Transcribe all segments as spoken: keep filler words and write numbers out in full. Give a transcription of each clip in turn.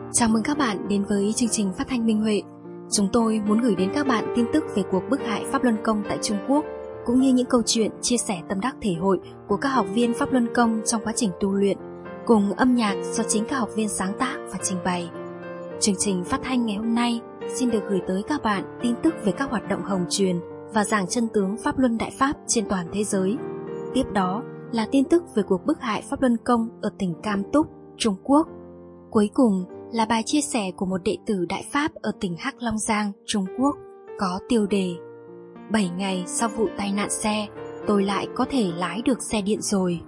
Chào mừng các bạn đến với chương trình phát thanh Minh Huệ. Chúng tôi muốn gửi đến các bạn tin tức về cuộc bức hại Pháp Luân Công tại Trung Quốc, cũng như những câu chuyện chia sẻ tâm đắc thể hội của các học viên Pháp Luân Công trong quá trình tu luyện, cùng âm nhạc do chính các học viên sáng tác và trình bày. Chương trình phát thanh ngày hôm nay xin được gửi tới các bạn tin tức về các hoạt động hồng truyền và giảng chân tướng Pháp Luân Đại Pháp trên toàn thế giới. Tiếp đó là tin tức về cuộc bức hại Pháp Luân Công ở tỉnh Cam Túc, Trung Quốc. Cuối cùng là bài chia sẻ của một đệ tử Đại Pháp ở tỉnh Hắc Long Giang, Trung Quốc, có tiêu đề bảy ngày sau vụ tai nạn xe, tôi lại có thể lái được xe điện rồi.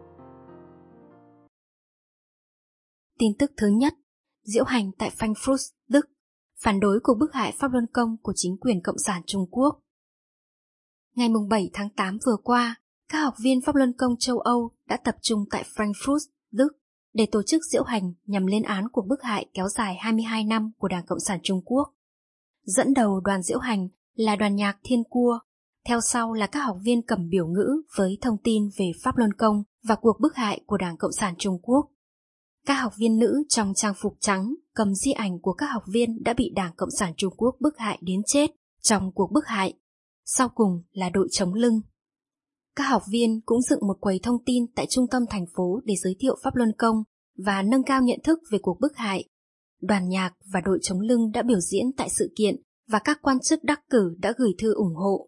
Tin tức thứ nhất, diễu hành tại Frankfurt, Đức, phản đối cuộc bức hại Pháp Luân Công của chính quyền Cộng sản Trung Quốc. Ngày bảy tháng tám vừa qua, các học viên Pháp Luân Công châu Âu đã tập trung tại Frankfurt, Đức, để tổ chức diễu hành nhằm lên án cuộc bức hại kéo dài hai mươi hai năm của Đảng Cộng sản Trung Quốc. Dẫn đầu đoàn diễu hành là đoàn nhạc Thiên Cua, theo sau là các học viên cầm biểu ngữ với thông tin về Pháp Luân Công và cuộc bức hại của Đảng Cộng sản Trung Quốc. Các học viên nữ trong trang phục trắng cầm di ảnh của các học viên đã bị Đảng Cộng sản Trung Quốc bức hại đến chết trong cuộc bức hại. Sau cùng là đội chống lưng. Các học viên cũng dựng một quầy thông tin tại trung tâm thành phố để giới thiệu Pháp Luân Công và nâng cao nhận thức về cuộc bức hại. Đoàn nhạc và đội chống lưng đã biểu diễn tại sự kiện và các quan chức đắc cử đã gửi thư ủng hộ.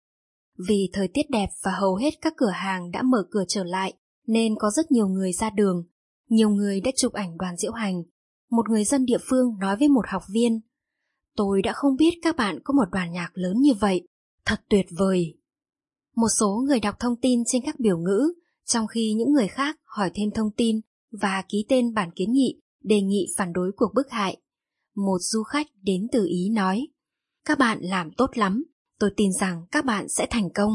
Vì thời tiết đẹp và hầu hết các cửa hàng đã mở cửa trở lại nên có rất nhiều người ra đường. Nhiều người đã chụp ảnh đoàn diễu hành. Một người dân địa phương nói với một học viên: "Tôi đã không biết các bạn có một đoàn nhạc lớn như vậy. Thật tuyệt vời." Một số người đọc thông tin trên các biểu ngữ, trong khi những người khác hỏi thêm thông tin và ký tên bản kiến nghị đề nghị phản đối cuộc bức hại. Một du khách đến từ Ý nói: "Các bạn làm tốt lắm, tôi tin rằng các bạn sẽ thành công."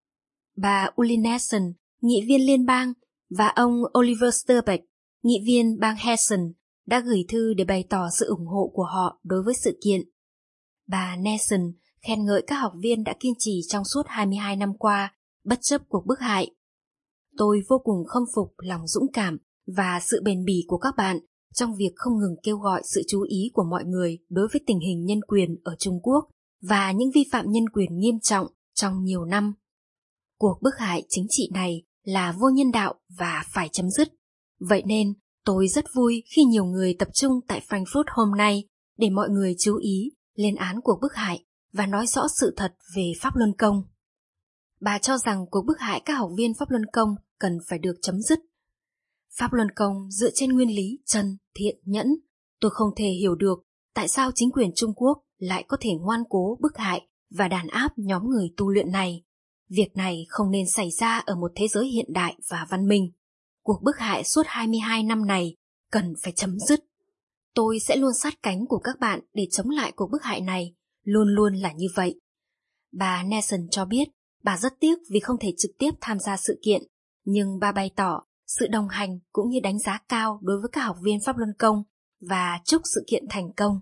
Bà Uli Nelson, nghị viên liên bang, và ông Oliver Sturbeck, nghị viên bang Hessen, đã gửi thư để bày tỏ sự ủng hộ của họ đối với sự kiện. Bà Nelson khen ngợi các học viên đã kiên trì trong suốt hai mươi hai năm qua, bất chấp cuộc bức hại. "Tôi vô cùng khâm phục lòng dũng cảm và sự bền bỉ của các bạn trong việc không ngừng kêu gọi sự chú ý của mọi người đối với tình hình nhân quyền ở Trung Quốc và những vi phạm nhân quyền nghiêm trọng trong nhiều năm. Cuộc bức hại chính trị này là vô nhân đạo và phải chấm dứt. Vậy nên, tôi rất vui khi nhiều người tập trung tại Frankfurt hôm nay để mọi người chú ý, lên án cuộc bức hại và nói rõ sự thật về Pháp Luân Công." Bà cho rằng cuộc bức hại các học viên Pháp Luân Công cần phải được chấm dứt. Pháp Luân Công dựa trên nguyên lý chân, thiện, nhẫn. Tôi không thể hiểu được tại sao chính quyền Trung Quốc lại có thể ngoan cố bức hại và đàn áp nhóm người tu luyện này. Việc này không nên xảy ra ở một thế giới hiện đại và văn minh. Cuộc bức hại suốt hai mươi hai năm này cần phải chấm dứt. Tôi sẽ luôn sát cánh của các bạn để chống lại cuộc bức hại này, luôn luôn là như vậy. Bà Nelson cho biết bà rất tiếc vì không thể trực tiếp tham gia sự kiện, nhưng bà bày tỏ sự đồng hành cũng như đánh giá cao đối với các học viên Pháp Luân Công và chúc sự kiện thành công.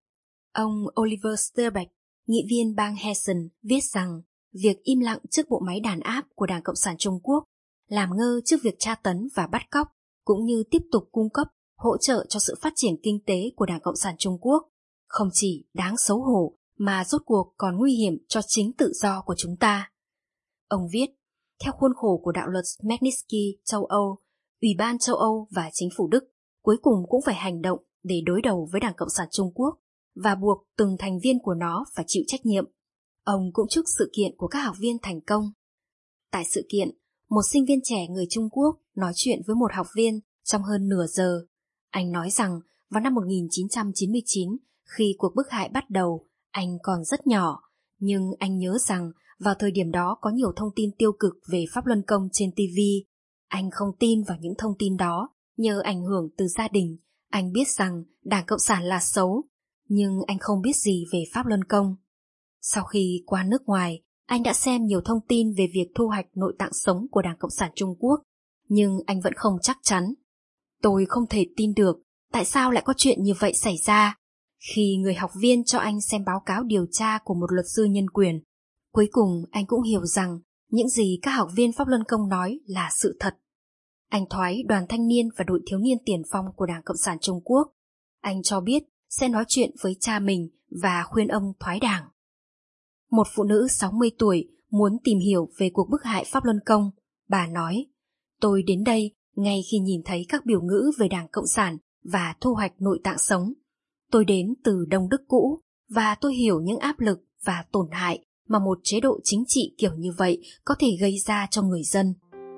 Ông Oliver Sturbeck, nghị viên bang Hessen, viết rằng việc im lặng trước bộ máy đàn áp của Đảng Cộng sản Trung Quốc, làm ngơ trước việc tra tấn và bắt cóc, cũng như tiếp tục cung cấp hỗ trợ cho sự phát triển kinh tế của Đảng Cộng sản Trung Quốc, không chỉ đáng xấu hổ mà rốt cuộc còn nguy hiểm cho chính tự do của chúng ta. Ông viết, theo khuôn khổ của đạo luật Magnitsky châu Âu, Ủy ban châu Âu và chính phủ Đức cuối cùng cũng phải hành động để đối đầu với Đảng Cộng sản Trung Quốc và buộc từng thành viên của nó phải chịu trách nhiệm. Ông cũng chúc sự kiện của các học viên thành công. Tại sự kiện, một sinh viên trẻ người Trung Quốc nói chuyện với một học viên trong hơn nửa giờ. Anh nói rằng vào năm một nghìn chín trăm chín mươi chín, khi cuộc bức hại bắt đầu, anh còn rất nhỏ, nhưng anh nhớ rằng vào thời điểm đó có nhiều thông tin tiêu cực về Pháp Luân Công trên ti vi. Anh không tin vào những thông tin đó, nhờ ảnh hưởng từ gia đình. Anh biết rằng Đảng Cộng sản là xấu, nhưng anh không biết gì về Pháp Luân Công. Sau khi qua nước ngoài, anh đã xem nhiều thông tin về việc thu hoạch nội tạng sống của Đảng Cộng sản Trung Quốc, nhưng anh vẫn không chắc chắn. Tôi không thể tin được tại sao lại có chuyện như vậy xảy ra. Khi người học viên cho anh xem báo cáo điều tra của một luật sư nhân quyền, cuối cùng anh cũng hiểu rằng những gì các học viên Pháp Luân Công nói là sự thật. Anh thoái đoàn thanh niên và đội thiếu niên tiền phong của Đảng Cộng sản Trung Quốc. Anh cho biết sẽ nói chuyện với cha mình và khuyên ông thoái đảng. Một phụ nữ sáu mươi tuổi muốn tìm hiểu về cuộc bức hại Pháp Luân Công. Bà nói, tôi đến đây ngay khi nhìn thấy các biểu ngữ về Đảng Cộng sản và thu hoạch nội tạng sống. Tôi đến từ Đông Đức cũ và tôi hiểu những áp lực và tổn hại mà một chế độ chính trị kiểu như vậy có thể gây ra cho người dân.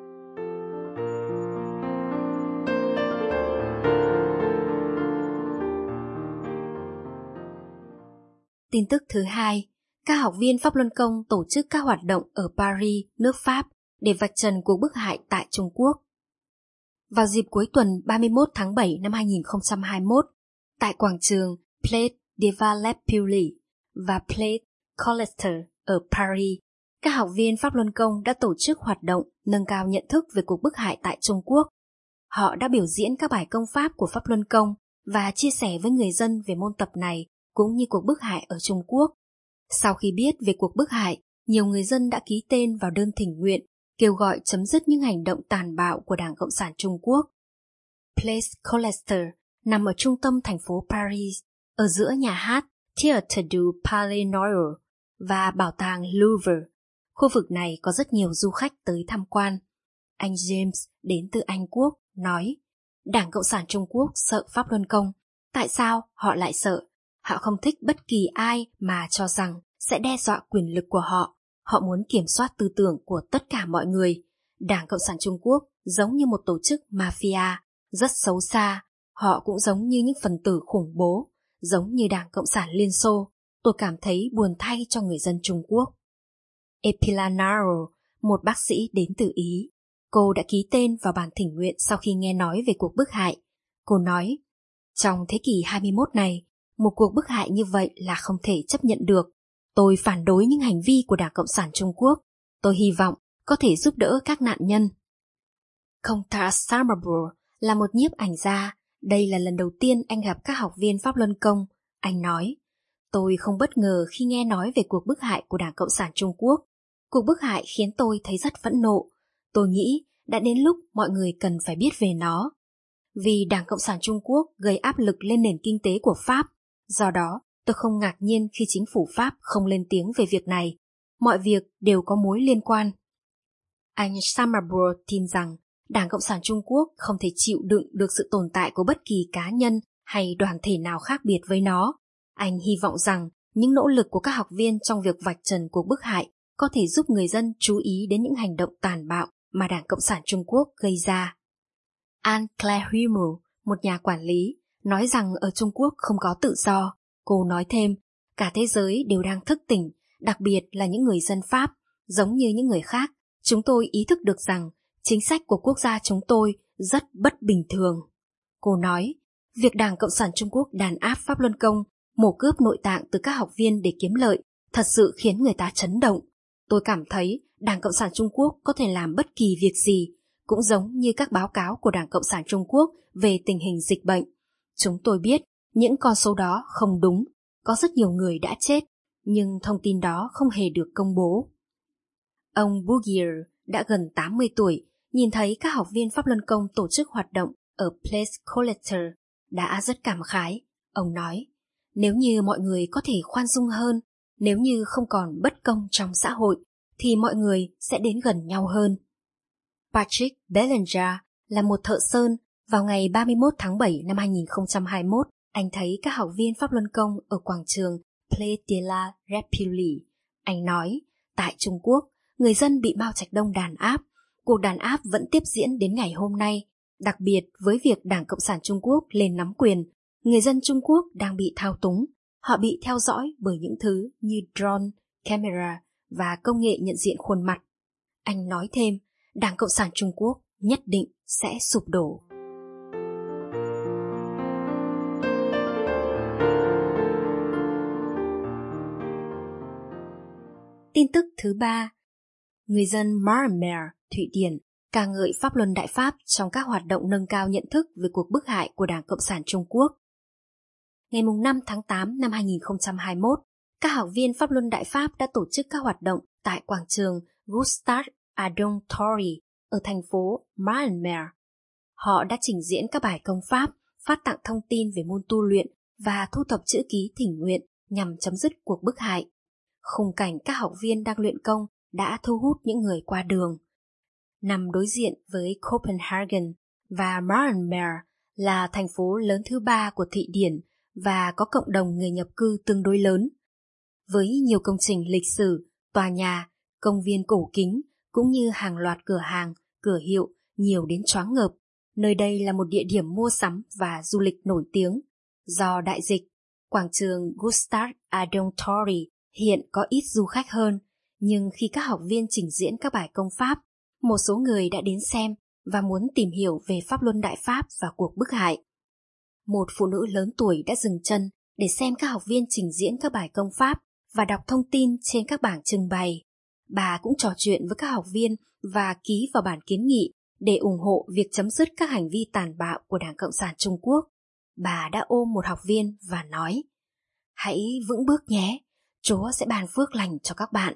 Tin tức thứ hai, các học viên Pháp Luân Công tổ chức các hoạt động ở Paris, nước Pháp để vạch trần cuộc bức hại tại Trung Quốc. Vào dịp cuối tuần ba mươi mốt tháng bảy năm hai nghìn không trăm hai mươi mốt, tại quảng trường Place de la République và Place Colester ở Paris, các học viên Pháp Luân Công đã tổ chức hoạt động nâng cao nhận thức về cuộc bức hại tại Trung Quốc. Họ đã biểu diễn các bài công pháp của Pháp Luân Công và chia sẻ với người dân về môn tập này cũng như cuộc bức hại ở Trung Quốc. Sau khi biết về cuộc bức hại, nhiều người dân đã ký tên vào đơn thỉnh nguyện kêu gọi chấm dứt những hành động tàn bạo của Đảng Cộng sản Trung Quốc. Place Colester nằm ở trung tâm thành phố Paris, ở giữa nhà hát Théâtre du Palais Royal và bảo tàng Louvre. Khu vực này có rất nhiều du khách tới tham quan. Anh James đến từ Anh Quốc nói, Đảng Cộng sản Trung Quốc sợ Pháp Luân Công. Tại sao họ lại sợ? Họ không thích bất kỳ ai mà cho rằng sẽ đe dọa quyền lực của họ. Họ muốn kiểm soát tư tưởng của tất cả mọi người. Đảng Cộng sản Trung Quốc giống như một tổ chức mafia, rất xấu xa. Họ cũng giống như những phần tử khủng bố, giống như Đảng Cộng sản Liên Xô. Tôi cảm thấy buồn thay cho người dân Trung Quốc. Epilanaro, một bác sĩ đến từ Ý. Cô đã ký tên vào bản thỉnh nguyện sau khi nghe nói về cuộc bức hại. Cô nói, trong thế kỷ hai mươi mốt này, một cuộc bức hại như vậy là không thể chấp nhận được. Tôi phản đối những hành vi của Đảng Cộng sản Trung Quốc. Tôi hy vọng có thể giúp đỡ các nạn nhân. Conta Samabur là một nhiếp ảnh gia. Đây là lần đầu tiên anh gặp các học viên Pháp Luân Công. Anh nói, tôi không bất ngờ khi nghe nói về cuộc bức hại của Đảng Cộng sản Trung Quốc. Cuộc bức hại khiến tôi thấy rất phẫn nộ. Tôi nghĩ đã đến lúc mọi người cần phải biết về nó. Vì Đảng Cộng sản Trung Quốc gây áp lực lên nền kinh tế của Pháp. Do đó, tôi không ngạc nhiên khi chính phủ Pháp không lên tiếng về việc này. Mọi việc đều có mối liên quan. Anh Samabur tin rằng Đảng Cộng sản Trung Quốc không thể chịu đựng được sự tồn tại của bất kỳ cá nhân hay đoàn thể nào khác biệt với nó. Anh hy vọng rằng những nỗ lực của các học viên trong việc vạch trần cuộc bức hại có thể giúp người dân chú ý đến những hành động tàn bạo mà Đảng Cộng sản Trung Quốc gây ra. Anne-Claire Hummel, một nhà quản lý, nói rằng ở Trung Quốc không có tự do. Cô nói thêm, cả thế giới đều đang thức tỉnh, đặc biệt là những người dân Pháp. Giống như những người khác, chúng tôi ý thức được rằng chính sách của quốc gia chúng tôi rất bất bình thường. Cô nói, việc Đảng Cộng sản Trung Quốc đàn áp Pháp Luân Công, mổ cướp nội tạng từ các học viên để kiếm lợi, thật sự khiến người ta chấn động. Tôi cảm thấy Đảng Cộng sản Trung Quốc có thể làm bất kỳ việc gì, cũng giống như các báo cáo của Đảng Cộng sản Trung Quốc về tình hình dịch bệnh. Chúng tôi biết những con số đó không đúng, có rất nhiều người đã chết, nhưng thông tin đó không hề được công bố. Ông Bouguier đã gần tám mươi tuổi, nhìn thấy các học viên Pháp Luân Công tổ chức hoạt động ở Place Colester, đã rất cảm khái. Ông nói, nếu như mọi người có thể khoan dung hơn, nếu như không còn bất công trong xã hội, thì mọi người sẽ đến gần nhau hơn. Patrick Bellinger là một thợ sơn. Vào ngày ba mươi mốt tháng bảy năm hai nghìn không trăm hai mươi mốt, anh thấy các học viên Pháp Luân Công ở quảng trường Place de la République. Anh nói, tại Trung Quốc, người dân bị Mao Trạch Đông đàn áp. Cuộc đàn áp vẫn tiếp diễn đến ngày hôm nay. Đặc biệt với việc Đảng Cộng sản Trung Quốc lên nắm quyền, người dân Trung Quốc đang bị thao túng. Họ bị theo dõi bởi những thứ như drone, camera và công nghệ nhận diện khuôn mặt. Anh nói thêm, Đảng Cộng sản Trung Quốc nhất định sẽ sụp đổ. Tin tức thứ ba, người dân Marmer, Thụy Điển ca ngợi Pháp Luân Đại Pháp trong các hoạt động nâng cao nhận thức về cuộc bức hại của Đảng Cộng sản Trung Quốc. Ngày năm tháng tám năm hai nghìn không trăm hai mươi mốt, các học viên Pháp Luân Đại Pháp đã tổ chức các hoạt động tại quảng trường Gustave Adolphe Thorry ở thành phố Marmer. Họ đã trình diễn các bài công pháp, phát tặng thông tin về môn tu luyện và thu thập chữ ký thỉnh nguyện nhằm chấm dứt cuộc bức hại. Khung cảnh các học viên đang luyện công đã thu hút những người qua đường. Nằm đối diện với Copenhagen và Malmö là thành phố lớn thứ ba của Thụy Điển và có cộng đồng người nhập cư tương đối lớn. Với nhiều công trình lịch sử, tòa nhà, công viên cổ kính cũng như hàng loạt cửa hàng, cửa hiệu nhiều đến choáng ngợp, nơi đây là một địa điểm mua sắm và du lịch nổi tiếng. Do đại dịch, quảng trường Gustav Adolphstorg hiện có ít du khách hơn, nhưng khi các học viên trình diễn các bài công pháp, một số người đã đến xem và muốn tìm hiểu về pháp luân đại pháp và cuộc bức hại. Một phụ nữ lớn tuổi đã dừng chân để xem các học viên trình diễn các bài công pháp và đọc thông tin trên các bảng trưng bày. Bà cũng trò chuyện với các học viên và ký vào bản kiến nghị để ủng hộ việc chấm dứt các hành vi tàn bạo của Đảng Cộng sản Trung Quốc. Bà đã ôm một học viên và nói: "Hãy vững bước nhé, Chúa sẽ ban phước lành cho các bạn."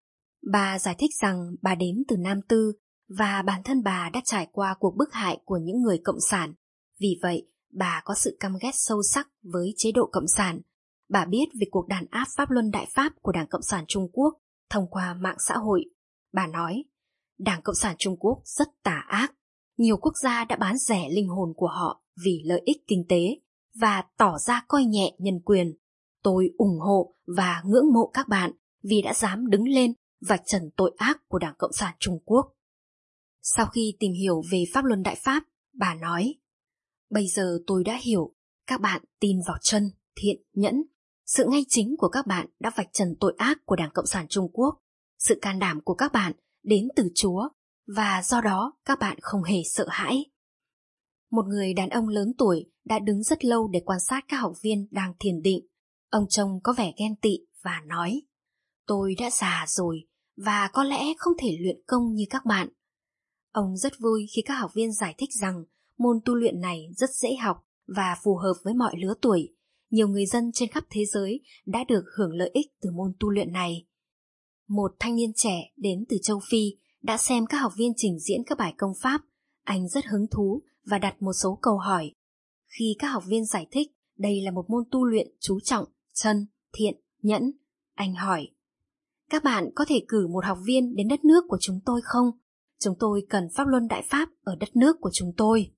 Bà giải thích rằng bà đến từ Nam Tư và bản thân bà đã trải qua cuộc bức hại của những người cộng sản. Vì vậy, bà có sự căm ghét sâu sắc với chế độ cộng sản. Bà biết về cuộc đàn áp pháp luân đại pháp của Đảng Cộng sản Trung Quốc thông qua mạng xã hội. Bà nói, Đảng Cộng sản Trung Quốc rất tà ác. Nhiều quốc gia đã bán rẻ linh hồn của họ vì lợi ích kinh tế và tỏ ra coi nhẹ nhân quyền. Tôi ủng hộ và ngưỡng mộ các bạn vì đã dám đứng lên vạch trần tội ác của Đảng Cộng sản Trung Quốc. Sau khi tìm hiểu về pháp luân đại pháp, bà nói, bây giờ tôi đã hiểu, các bạn tin vào chân, thiện, nhẫn. Sự ngay chính của các bạn đã vạch trần tội ác của Đảng Cộng sản Trung Quốc. Sự can đảm của các bạn đến từ Chúa và do đó các bạn không hề sợ hãi. Một người đàn ông lớn tuổi đã đứng rất lâu để quan sát các học viên đang thiền định. Ông trông có vẻ ghen tị và nói, tôi đã già rồi và có lẽ không thể luyện công như các bạn. Ông rất vui khi các học viên giải thích rằng môn tu luyện này rất dễ học và phù hợp với mọi lứa tuổi. Nhiều người dân trên khắp thế giới đã được hưởng lợi ích từ môn tu luyện này. Một thanh niên trẻ đến từ châu Phi đã xem các học viên trình diễn các bài công pháp. Anh rất hứng thú và đặt một số câu hỏi. Khi các học viên giải thích đây là một môn tu luyện chú trọng chân, thiện, nhẫn, anh hỏi, các bạn có thể cử một học viên đến đất nước của chúng tôi không? Chúng tôi cần pháp luân đại pháp ở đất nước của chúng tôi.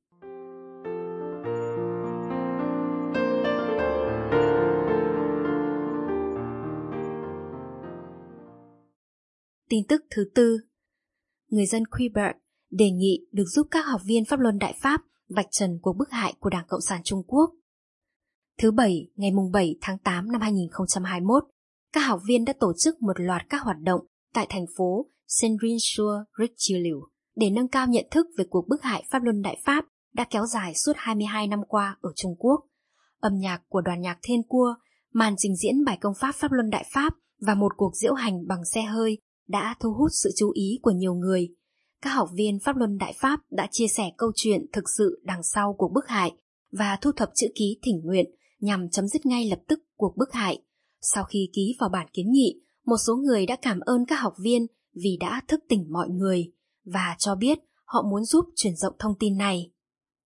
Tin tức thứ tư, người dân Quebec đề nghị được giúp các học viên pháp luân đại pháp vạch trần cuộc bức hại của Đảng Cộng sản Trung Quốc. Thứ Bảy, ngày bảy tháng tám năm hai nghìn không trăm hai mươi mốt, các học viên đã tổ chức một loạt các hoạt động tại thành phố Saint-Jean-sur-Richelieu để nâng cao nhận thức về cuộc bức hại pháp luân đại pháp đã kéo dài suốt hai mươi hai năm qua ở Trung Quốc. Âm nhạc của đoàn nhạc Thiên Cua, màn trình diễn bài công pháp pháp luân đại pháp và một cuộc diễu hành bằng xe hơi đã thu hút sự chú ý của nhiều người. Các học viên pháp luân đại pháp đã chia sẻ câu chuyện thực sự đằng sau cuộc bức hại và thu thập chữ ký thỉnh nguyện nhằm chấm dứt ngay lập tức cuộc bức hại. Sau khi ký vào bản kiến nghị, một số người đã cảm ơn các học viên vì đã thức tỉnh mọi người và cho biết họ muốn giúp truyền rộng thông tin này.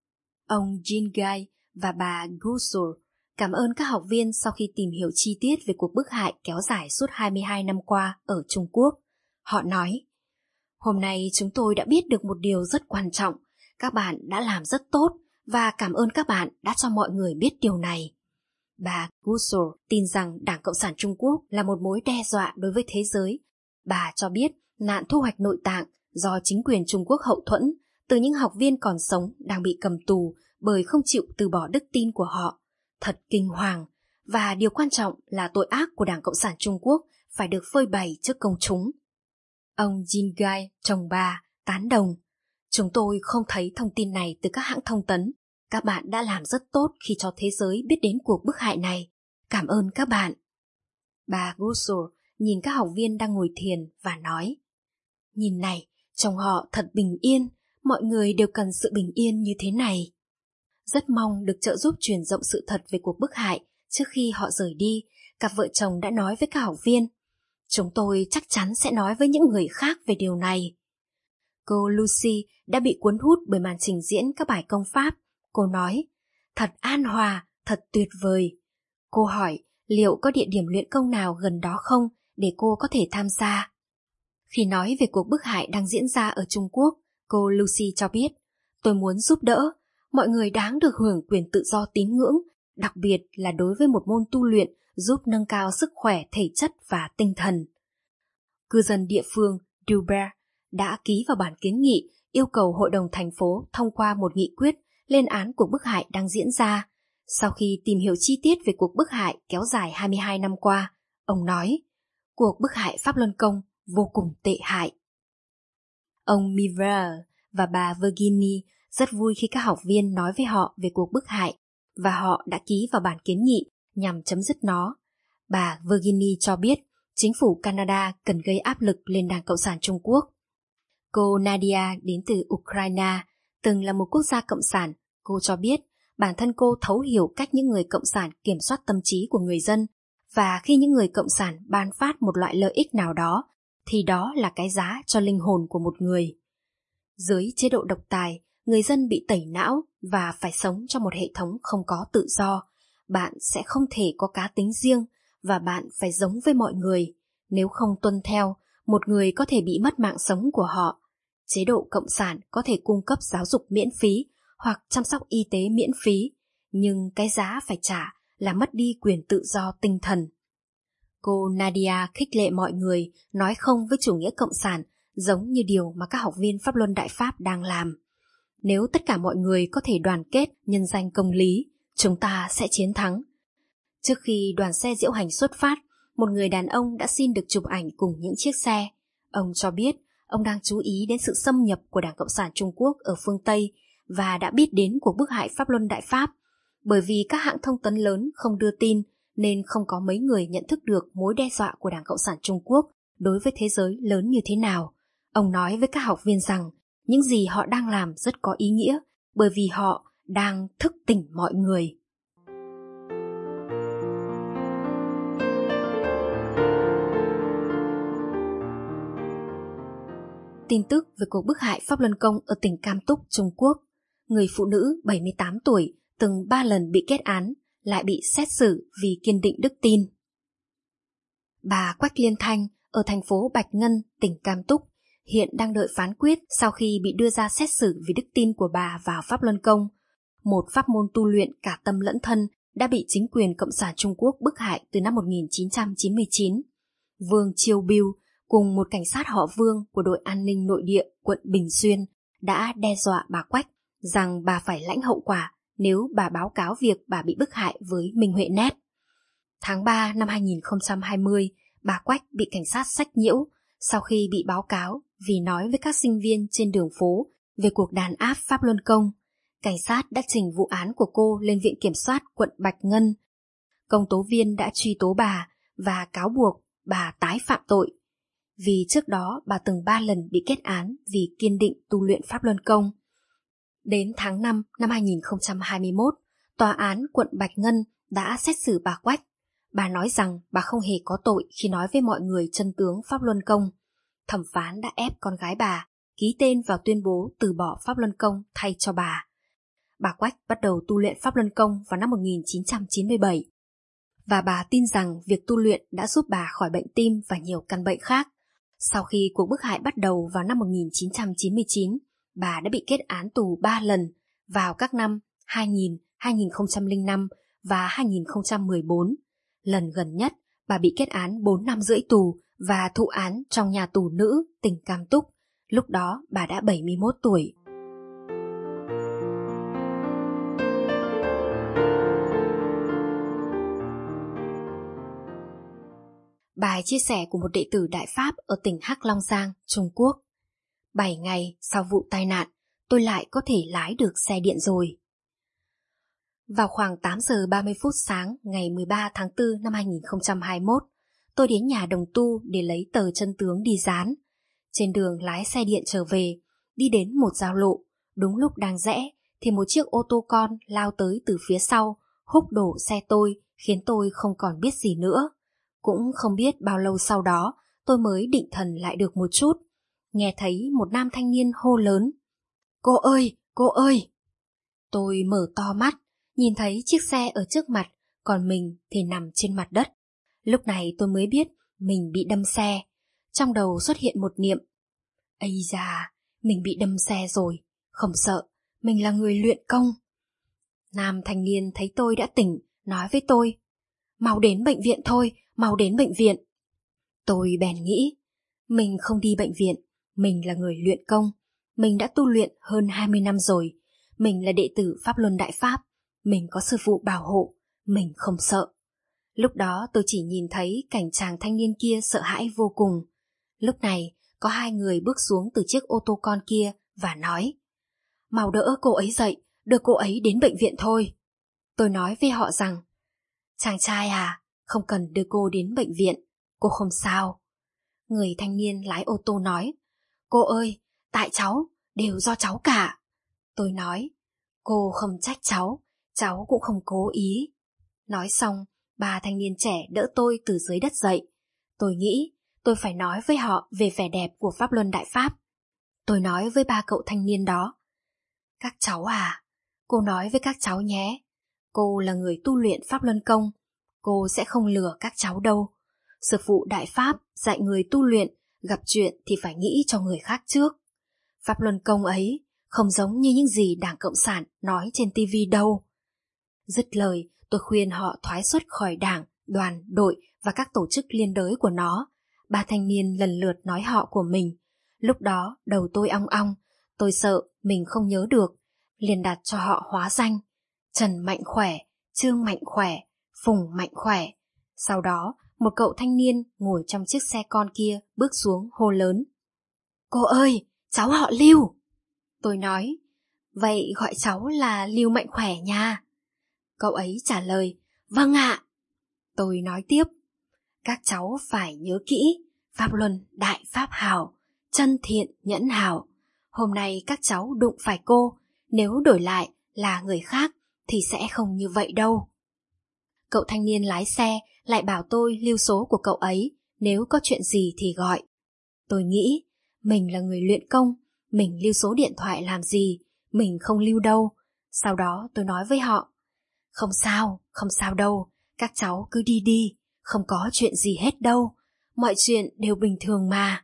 Ông Jean Guy và bà Gusur cảm ơn các học viên sau khi tìm hiểu chi tiết về cuộc bức hại kéo dài suốt hai mươi hai năm qua ở Trung Quốc. Họ nói, hôm nay chúng tôi đã biết được một điều rất quan trọng. Các bạn đã làm rất tốt và cảm ơn các bạn đã cho mọi người biết điều này. Bà Gusur tin rằng Đảng Cộng sản Trung Quốc là một mối đe dọa đối với thế giới. Bà cho biết nạn thu hoạch nội tạng do chính quyền Trung Quốc hậu thuẫn từ những học viên còn sống đang bị cầm tù bởi không chịu từ bỏ đức tin của họ. Thật kinh hoàng, và điều quan trọng là tội ác của Đảng Cộng sản Trung Quốc phải được phơi bày trước công chúng. Ông Jean Guy, chồng bà, tán đồng. Chúng tôi không thấy thông tin này từ các hãng thông tấn. Các bạn đã làm rất tốt khi cho thế giới biết đến cuộc bức hại này. Cảm ơn các bạn. Bà Gusur nhìn các học viên đang ngồi thiền và nói, nhìn này, trông họ thật bình yên, mọi người đều cần sự bình yên như thế này. Rất mong được trợ giúp truyền rộng sự thật về cuộc bức hại. Trước khi họ rời đi, cặp vợ chồng đã nói với các học viên, chúng tôi chắc chắn sẽ nói với những người khác về điều này. Cô Lucy đã bị cuốn hút bởi màn trình diễn các bài công pháp. Cô nói, thật an hòa, thật tuyệt vời. Cô hỏi liệu có địa điểm luyện công nào gần đó không để cô có thể tham gia. Khi nói về cuộc bức hại đang diễn ra ở Trung Quốc, cô Lucy cho biết, tôi muốn giúp đỡ, mọi người đáng được hưởng quyền tự do tín ngưỡng, đặc biệt là đối với một môn tu luyện giúp nâng cao sức khỏe thể chất và tinh thần. Cư dân địa phương Dubert đã ký vào bản kiến nghị yêu cầu Hội đồng thành phố thông qua một nghị quyết lên án cuộc bức hại đang diễn ra. Sau khi tìm hiểu chi tiết về cuộc bức hại kéo dài hai mươi hai năm qua, ông nói, cuộc bức hại Pháp Luân Công vô cùng tệ hại. Ông Mivra và bà Virginie rất vui khi các học viên nói với họ về cuộc bức hại và họ đã ký vào bản kiến nghị nhằm chấm dứt nó. Bà Virginie cho biết chính phủ Canada cần gây áp lực lên Đảng Cộng sản Trung Quốc. Cô Nadia đến từ Ukraine, từng là một quốc gia cộng sản. Cô cho biết bản thân cô thấu hiểu cách những người cộng sản kiểm soát tâm trí của người dân, và khi những người cộng sản ban phát một loại lợi ích nào đó, thì đó là cái giá cho linh hồn của một người. Dưới chế độ độc tài, người dân bị tẩy não và phải sống trong một hệ thống không có tự do. Bạn sẽ không thể có cá tính riêng và bạn phải giống với mọi người. Nếu không tuân theo, một người có thể bị mất mạng sống của họ. Chế độ cộng sản có thể cung cấp giáo dục miễn phí hoặc chăm sóc y tế miễn phí, nhưng cái giá phải trả là mất đi quyền tự do tinh thần. Cô Nadia khích lệ mọi người nói không với chủ nghĩa cộng sản, giống như điều mà các học viên Pháp Luân Đại Pháp đang làm. Nếu tất cả mọi người có thể đoàn kết nhân danh công lý, chúng ta sẽ chiến thắng. Trước khi đoàn xe diễu hành xuất phát, một người đàn ông đã xin được chụp ảnh cùng những chiếc xe. Ông cho biết ông đang chú ý đến sự xâm nhập của Đảng Cộng sản Trung Quốc ở phương Tây và đã biết đến cuộc bức hại Pháp Luân Đại Pháp. Bởi vì các hãng thông tấn lớn không đưa tin nên không có mấy người nhận thức được mối đe dọa của Đảng Cộng sản Trung Quốc đối với thế giới lớn như thế nào. Ông nói với các học viên rằng những gì họ đang làm rất có ý nghĩa bởi vì họ đang thức tỉnh mọi người. Tin tức về cuộc bức hại Pháp Luân Công ở tỉnh Cam Túc, Trung Quốc. Người phụ nữ bảy mươi tám tuổi từng ba lần bị kết án lại bị xét xử vì kiên định đức tin. Bà Quách Liên Thanh ở thành phố Bạch Ngân, tỉnh Cam Túc hiện đang đợi phán quyết sau khi bị đưa ra xét xử vì đức tin của bà vào Pháp Luân Công, một pháp môn tu luyện cả tâm lẫn thân đã bị chính quyền Cộng sản Trung Quốc bức hại từ năm một nghìn chín trăm chín mươi chín. Vương Chiêu Biêu cùng một cảnh sát họ Vương của đội an ninh nội địa quận Bình Xuyên đã đe dọa bà Quách rằng bà phải lãnh hậu quả nếu bà báo cáo việc bà bị bức hại với Minh Huệ Net. Tháng ba năm hai nghìn không trăm hai mươi, bà Quách bị cảnh sát sách nhiễu sau khi bị báo cáo vì nói với các sinh viên trên đường phố về cuộc đàn áp Pháp Luân Công. Cảnh sát đã trình vụ án của cô lên Viện Kiểm soát quận Bạch Ngân. Công tố viên đã truy tố bà và cáo buộc bà tái phạm tội. Vì trước đó bà từng ba lần bị kết án vì kiên định tu luyện Pháp Luân Công. Đến tháng năm năm hai nghìn không trăm hai mươi mốt, tòa án quận Bạch Ngân đã xét xử bà Quách. Bà nói rằng bà không hề có tội khi nói với mọi người chân tướng Pháp Luân Công. Thẩm phán đã ép con gái bà ký tên vào tuyên bố từ bỏ Pháp Luân Công thay cho bà. Bà Quách bắt đầu tu luyện Pháp Luân Công vào năm một nghìn chín trăm chín mươi bảy. Và bà tin rằng việc tu luyện đã giúp bà khỏi bệnh tim và nhiều căn bệnh khác. Sau khi cuộc bức hại bắt đầu vào năm một nghìn chín trăm chín mươi chín, bà đã bị kết án tù ba lần vào các năm hai nghìn, hai nghìn không trăm lẻ năm và hai nghìn không trăm mười bốn. Lần gần nhất, bà bị kết án bốn năm rưỡi tù và thụ án trong nhà tù nữ tỉnh Cam Túc. Lúc đó bà đã bảy mươi mốt tuổi. Bài chia sẻ của một đệ tử Đại Pháp ở tỉnh Hắc Long Giang, Trung Quốc. Bảy ngày sau vụ tai nạn, tôi lại có thể lái được xe điện rồi. Vào khoảng tám giờ ba mươi phút sáng ngày mười ba tháng tư năm hai nghìn không trăm hai mươi mốt, tôi đến nhà đồng tu để lấy tờ chân tướng đi dán. Trên đường lái xe điện trở về, đi đến một giao lộ, đúng lúc đang rẽ thì một chiếc ô tô con lao tới từ phía sau, húc đổ xe tôi khiến tôi không còn biết gì nữa. Cũng không biết bao lâu sau đó tôi mới định thần lại được một chút. Nghe thấy một nam thanh niên hô lớn: "Cô ơi, cô ơi!" Tôi mở to mắt, nhìn thấy chiếc xe ở trước mặt, còn mình thì nằm trên mặt đất. Lúc này tôi mới biết mình bị đâm xe. Trong đầu xuất hiện một niệm: ây da, mình bị đâm xe rồi, không sợ, mình là người luyện công. Nam thanh niên thấy tôi đã tỉnh, nói với tôi: mau đến bệnh viện thôi, mau đến bệnh viện. Tôi bèn nghĩ, mình không đi bệnh viện, mình là người luyện công, mình đã tu luyện hơn hai mươi năm rồi, mình là đệ tử Pháp Luân Đại Pháp, mình có sư phụ bảo hộ, mình không sợ. Lúc đó tôi chỉ nhìn thấy cảnh chàng thanh niên kia sợ hãi vô cùng. Lúc này có hai người bước xuống từ chiếc ô tô con kia và nói: mau đỡ cô ấy dậy, đưa cô ấy đến bệnh viện thôi. Tôi nói với họ rằng: chàng trai à, không cần đưa cô đến bệnh viện, cô không sao. Người thanh niên lái ô tô nói: cô ơi, tại cháu, đều do cháu cả. Tôi nói: cô không trách cháu, cháu cũng không cố ý. Nói xong, ba thanh niên trẻ đỡ tôi từ dưới đất dậy. Tôi nghĩ tôi phải nói với họ về vẻ đẹp của Pháp Luân Đại Pháp. Tôi nói với ba cậu thanh niên đó: các cháu à, cô nói với các cháu nhé, cô là người tu luyện Pháp Luân Công, cô sẽ không lừa các cháu đâu. Sư phụ Đại Pháp dạy người tu luyện, gặp chuyện thì phải nghĩ cho người khác trước. Pháp Luân Công ấy không giống như những gì Đảng Cộng sản nói trên tivi đâu. Dứt lời, tôi khuyên họ thoái xuất khỏi đảng, đoàn, đội và các tổ chức liên đới của nó. Ba thanh niên lần lượt nói họ của mình. Lúc đó đầu tôi ong ong, tôi sợ mình không nhớ được, liền đặt cho họ hóa danh: Trần Mạnh Khỏe, Trương Mạnh Khỏe, Phùng Mạnh Khỏe. Sau đó một cậu thanh niên ngồi trong chiếc xe con kia bước xuống hô lớn: cô ơi, cháu họ Lưu. Tôi nói: vậy gọi cháu là Lưu Mạnh Khỏe nha. Cậu ấy trả lời: vâng ạ. Tôi nói tiếp: các cháu phải nhớ kỹ, Pháp Luân Đại Pháp hảo, chân thiện nhẫn hảo. Hôm nay các cháu đụng phải cô, nếu đổi lại là người khác thì sẽ không như vậy đâu. Cậu thanh niên lái xe lại bảo tôi lưu số của cậu ấy, nếu có chuyện gì thì gọi. Tôi nghĩ, mình là người luyện công, mình lưu số điện thoại làm gì, mình không lưu đâu. Sau đó tôi nói với họ: không sao, không sao đâu, các cháu cứ đi đi, không có chuyện gì hết đâu, mọi chuyện đều bình thường mà.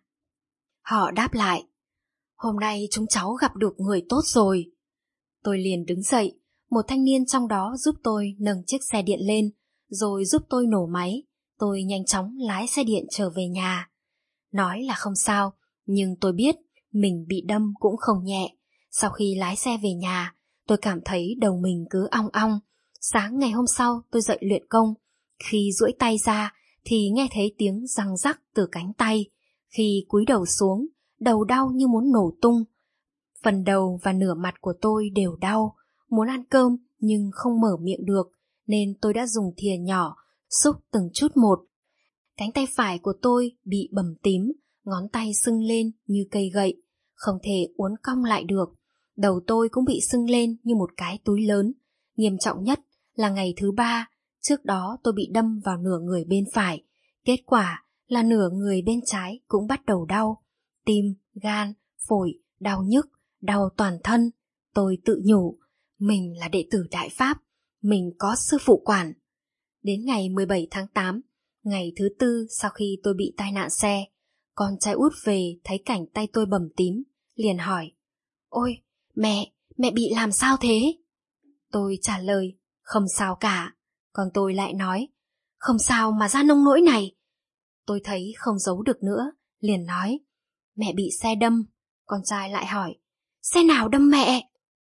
Họ đáp lại: hôm nay chúng cháu gặp được người tốt rồi. Tôi liền đứng dậy, một thanh niên trong đó giúp tôi nâng chiếc xe điện lên, rồi giúp tôi nổ máy. Tôi nhanh chóng lái xe điện trở về nhà. Nói là không sao, nhưng tôi biết mình bị đâm cũng không nhẹ. Sau khi lái xe về nhà, tôi cảm thấy đầu mình cứ ong ong. Sáng ngày hôm sau tôi dậy luyện công. Khi duỗi tay ra thì nghe thấy tiếng răng rắc từ cánh tay. Khi cúi đầu xuống, đầu đau như muốn nổ tung. Phần đầu và nửa mặt của tôi đều đau, muốn ăn cơm nhưng không mở miệng được, nên tôi đã dùng thìa nhỏ xúc từng chút một. Cánh tay phải của tôi bị bầm tím, ngón tay sưng lên như cây gậy, không thể uốn cong lại được. Đầu tôi cũng bị sưng lên như một cái túi lớn. Nghiêm trọng nhất là ngày thứ ba, trước đó tôi bị đâm vào nửa người bên phải. Kết quả là nửa người bên trái cũng bắt đầu đau. Tim, gan, phổi, đau nhức, đau toàn thân. Tôi tự nhủ, mình là đệ tử Đại Pháp, mình có sư phụ quản. Đến ngày mười bảy tháng tám, ngày thứ tư sau khi tôi bị tai nạn xe, con trai út về thấy cảnh tay tôi bầm tím, liền hỏi: ôi, mẹ, mẹ bị làm sao thế? Tôi trả lời: không sao cả. Còn tôi lại nói: không sao mà ra nông nỗi này. Tôi thấy không giấu được nữa, liền nói: mẹ bị xe đâm. Con trai lại hỏi: xe nào đâm mẹ?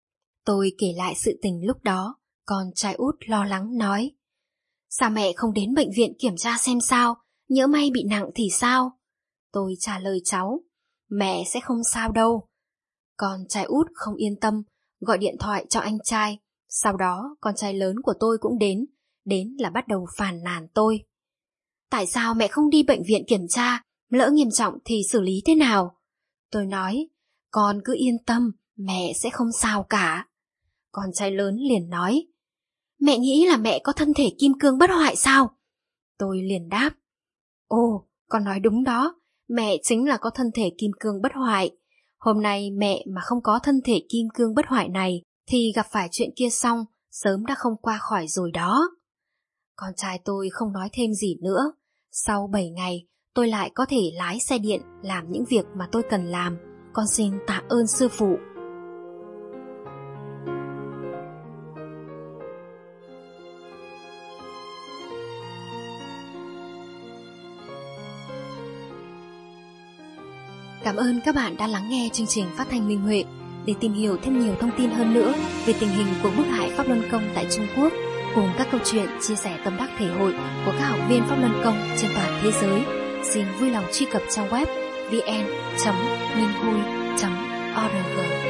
Tôi kể lại sự tình lúc đó. Con trai út lo lắng nói: sao mẹ không đến bệnh viện kiểm tra xem sao, nhỡ may bị nặng thì sao? Tôi trả lời cháu: mẹ sẽ không sao đâu. Con trai út không yên tâm, gọi điện thoại cho anh trai. Sau đó con trai lớn của tôi cũng đến. Đến là bắt đầu phàn nàn tôi: tại sao mẹ không đi bệnh viện kiểm tra, lỡ nghiêm trọng thì xử lý thế nào? Tôi nói: con cứ yên tâm, mẹ sẽ không sao cả. Con trai lớn liền nói: mẹ nghĩ là mẹ có thân thể kim cương bất hoại sao? Tôi liền đáp: ồ, con nói đúng đó, mẹ chính là có thân thể kim cương bất hoại. Hôm nay mẹ mà không có thân thể kim cương bất hoại này thì gặp phải chuyện kia xong sớm đã không qua khỏi rồi đó. Con trai tôi không nói thêm gì nữa. Sau bảy ngày, tôi lại có thể lái xe điện làm những việc mà tôi cần làm. Con xin tạ ơn sư phụ. Cảm ơn các bạn đã lắng nghe chương trình phát thanh Minh Huệ. Để tìm hiểu thêm nhiều thông tin hơn nữa về tình hình của bức hại Pháp Luân Công tại Trung Quốc, cùng các câu chuyện chia sẻ tâm đắc thể hội của các học viên Pháp Luân Công trên toàn thế giới, xin vui lòng truy cập trang web vê en chấm minh hui chấm org.